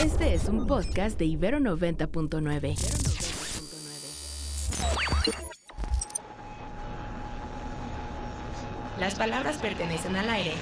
Este es un podcast de Ibero 90.9. Las palabras pertenecen al aire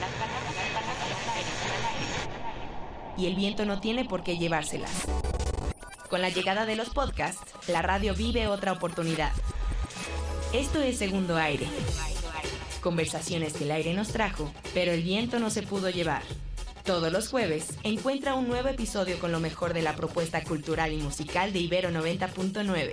y el viento no tiene por qué llevárselas. Con la llegada de los podcasts, la radio vive otra oportunidad. Esto es Segundo Aire. Conversaciones que el aire nos trajo, pero el viento no se pudo llevar. Todos los jueves, encuentra un nuevo episodio con lo mejor de la propuesta cultural y musical de Ibero 90.9.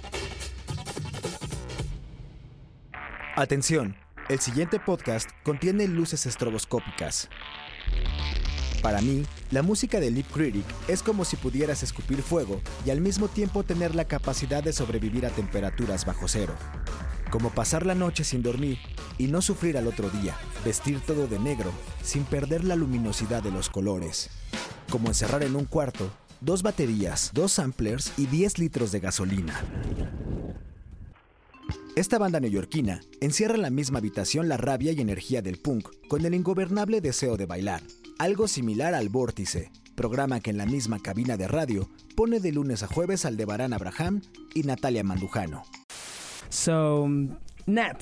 Atención, el siguiente podcast contiene luces estroboscópicas. Para mí, la música de Lip Critic es como si pudieras escupir fuego y al mismo tiempo tener la capacidad de sobrevivir a temperaturas bajo cero. Como pasar la noche sin dormir y no sufrir al otro día, vestir todo de negro sin perder la luminosidad de los colores. Como encerrar en un cuarto 2 baterías, 2 samplers y 10 litros de gasolina. Esta banda neoyorquina encierra en la misma habitación la rabia y energía del punk con el ingobernable deseo de bailar. Algo similar al Vórtice, programa que en la misma cabina de radio pone de lunes a jueves Aldebarán Abraham y Natalia Mandujano. So, Nat.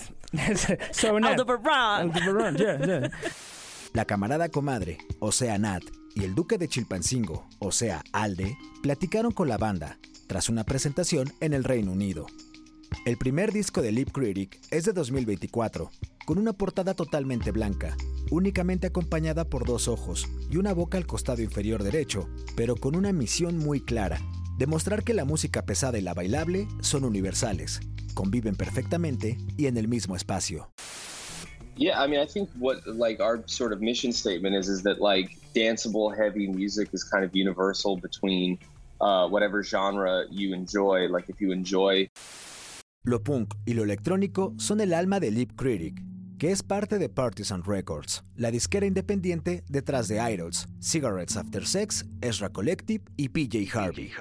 Aldebarán. Yeah. La camarada comadre, o sea Nat, y el duque de Chilpancingo, o sea Alde, platicaron con la banda tras una presentación en el Reino Unido. El primer disco de Lip Critic es de 2024, con una portada totalmente blanca, únicamente acompañada por 2 ojos y una boca al costado inferior derecho, pero con una misión muy clara: demostrar que la música pesada y la bailable son universales, conviven perfectamente y en el mismo espacio. Yeah, I mean, I think what our sort of mission statement is that danceable heavy music is kind of universal between whatever genre you enjoy. Like if you enjoy. Lo punk y lo electrónico son el alma de Lip Critic, que es parte de Partisan Records, la disquera independiente detrás de Idols, Cigarettes After Sex, Ezra Collective y PJ Harvey.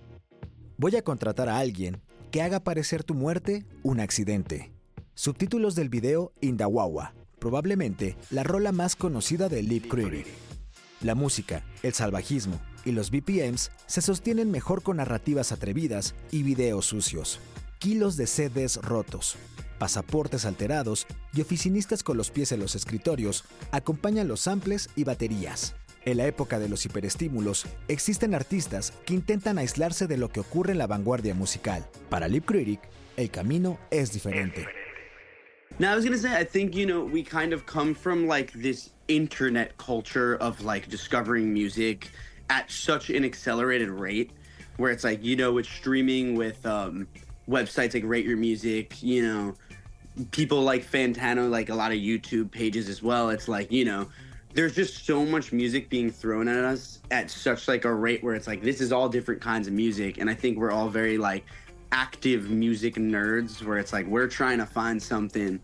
Voy a contratar a alguien que haga parecer tu muerte un accidente. Subtítulos del video Indawawa, probablemente la rola más conocida de Lip Critic. La música, el salvajismo y los BPMs se sostienen mejor con narrativas atrevidas y videos sucios. Kilos de CDs rotos, pasaportes alterados y oficinistas con los pies en los escritorios acompañan los samples y baterías. En la época de los hiperestímulos, existen artistas que intentan aislarse de lo que ocurre en la vanguardia musical. Para Lip Critic, el camino es diferente. Now, I was going to say, I think, we kind of come from this internet culture of discovering music at such an accelerated rate, where it's with streaming, with websites like Rate Your Music, people like Fantano, a lot of YouTube pages as well. It's there's just so much music being thrown at us at such a rate where it's this is all different kinds of music. And I think we're all very active music nerds, where it's we're trying to find something,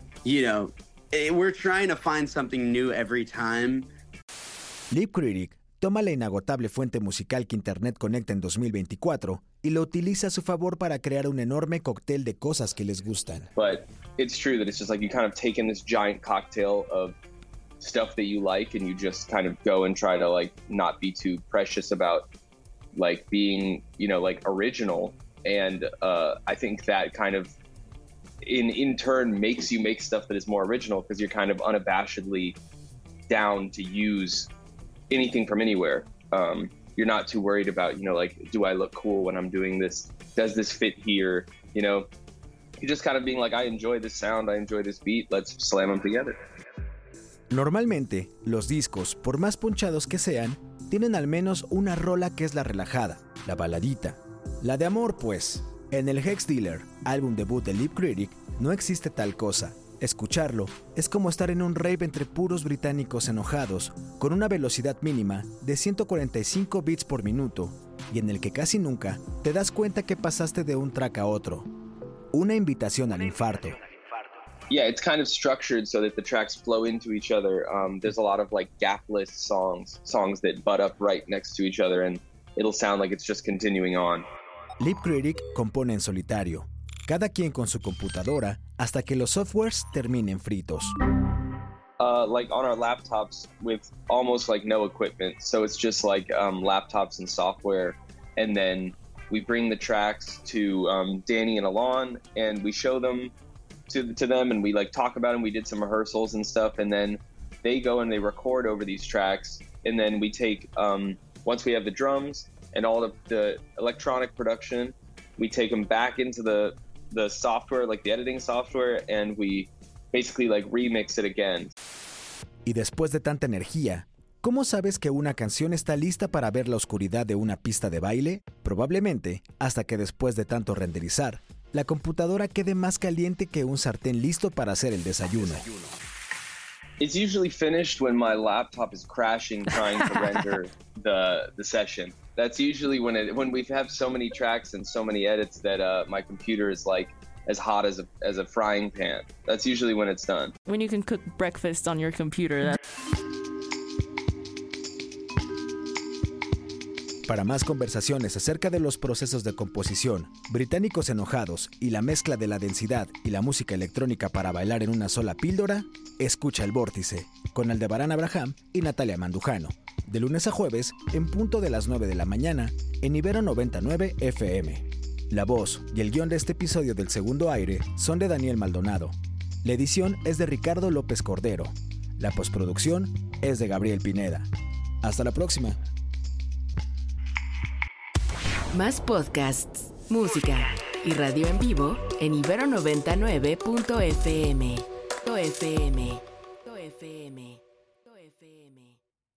we're trying to find something new every time. Lip Critic toma la inagotable fuente musical que Internet conecta en 2024 y lo utiliza a su favor para crear un enorme cóctel de cosas que les gustan. But it's true that it's just you kind of take in this giant cocktail of stuff that you like, and you just kind of go and try to not be too precious about being original. And I think that kind of in turn makes you make stuff that is more original, because you're kind of unabashedly down to use anything from anywhere. You're not too worried about, do I look cool when I'm doing this? Does this fit here? You're just kind of being I enjoy this sound, I enjoy this beat, let's slam them together. Normalmente, los discos, por más punchados que sean, tienen al menos una rola que es la relajada, la baladita. La de amor, pues. En el Hex Dealer, álbum debut de Lip Critic, no existe tal cosa. Escucharlo es como estar en un rave entre puros británicos enojados, con una velocidad mínima de 145 beats por minuto, y en el que casi nunca te das cuenta que pasaste de un track a otro. Una invitación al infarto. Yeah, it's kind of structured so that the tracks flow into each other. There's a lot of gapless songs that butt up right next to each other, and it'll sound like it's just continuing on. Lip Critic compone en solitario, cada quien con su computadora, hasta que los softwares terminen fritos. like on our laptops with almost like no equipment. So it's just like laptops and software. And then we bring the tracks to Danny and Alon, and we show them to them, and we like talk about them. We did some rehearsals and stuff, and then they go and they record over these tracks. And then we take, once we have the drums and all of the electronic production, we take them back into the software, like the editing software, and we basically like remix it again. Y después de tanta energía, ¿cómo sabes que una canción está lista para ver la oscuridad de una pista de baile? Probablemente hasta que después de tanto renderizar, la computadora quede más caliente que un sartén listo para hacer el desayuno. It's usually finished when my laptop is crashing trying to render the session. That's usually when we have so many tracks and so many edits that my computer is like as hot as a frying pan. That's usually when it's done. When you can cook breakfast on your computer. Para más conversaciones acerca de los procesos de composición, Británicos Enojados y la mezcla de la densidad y la música electrónica para bailar en una sola píldora, escucha El Vórtice, con Aldebarán Abraham y Natalia Mandujano, de lunes a jueves en punto de las 9 de la mañana en Ibero 99 FM. La voz y el guión de este episodio del Segundo Aire son de Daniel Maldonado. La edición es de Ricardo López Cordero. La postproducción es de Gabriel Pineda. Hasta la próxima. Más podcasts, música y radio en vivo en Ibero 99.fm.